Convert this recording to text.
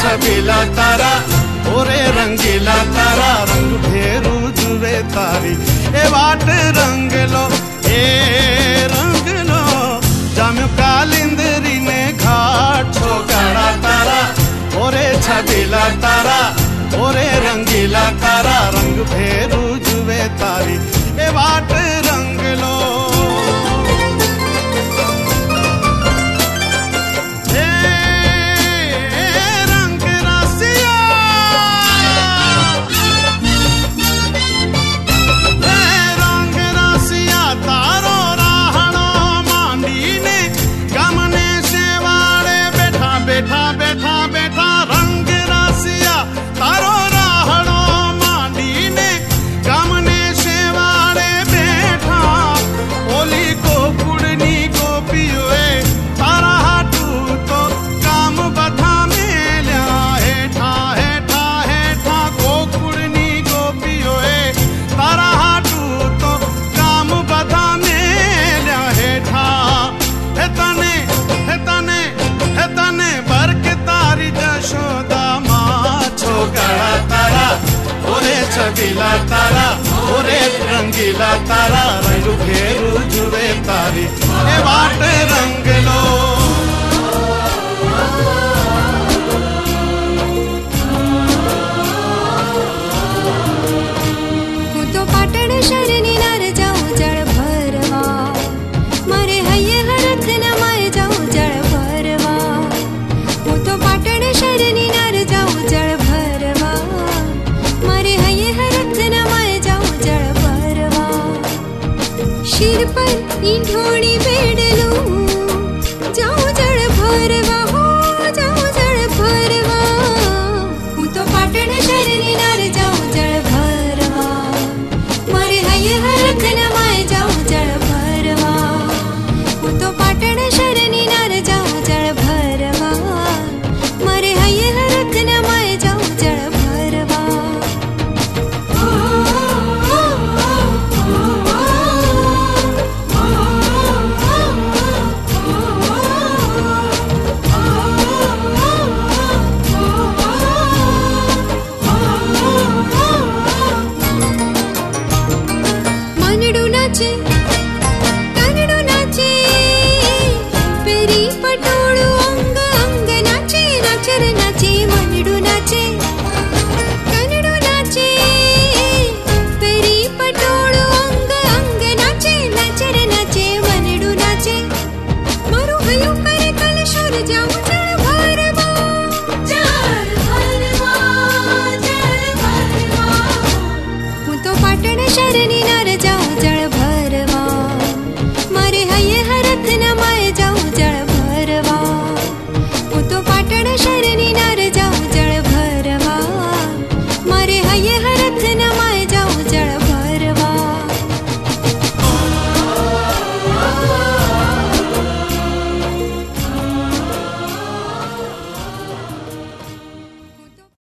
छबीला तारा ओरे रंगीला तारा रंग भेरू जुवे तारी ए वाट रंग लो जाम्यो कालिंदरी ने घाट छोकड़ा तारा ओरे छबीला तारा ओरे रंगीला तारा रंग भेरू जुवे तारी ए वाट रंग लो छबीला तारा ओरे रंगीला तारा रंग भेरू जुवे तारी ए वाट रंग लो હું તો પાટણ શહેરની નાર જાઉં જળ ભરવા મારે હૈયે હરખ ન માય જાઉં જળ ભરવા હું તો પાટણ શહેરની નાર જાઉં જળ ભરવા મારે હૈયે હરખ ન માય જાઉં જળ ભરવા શિર પર ઈંઢોણી બેડ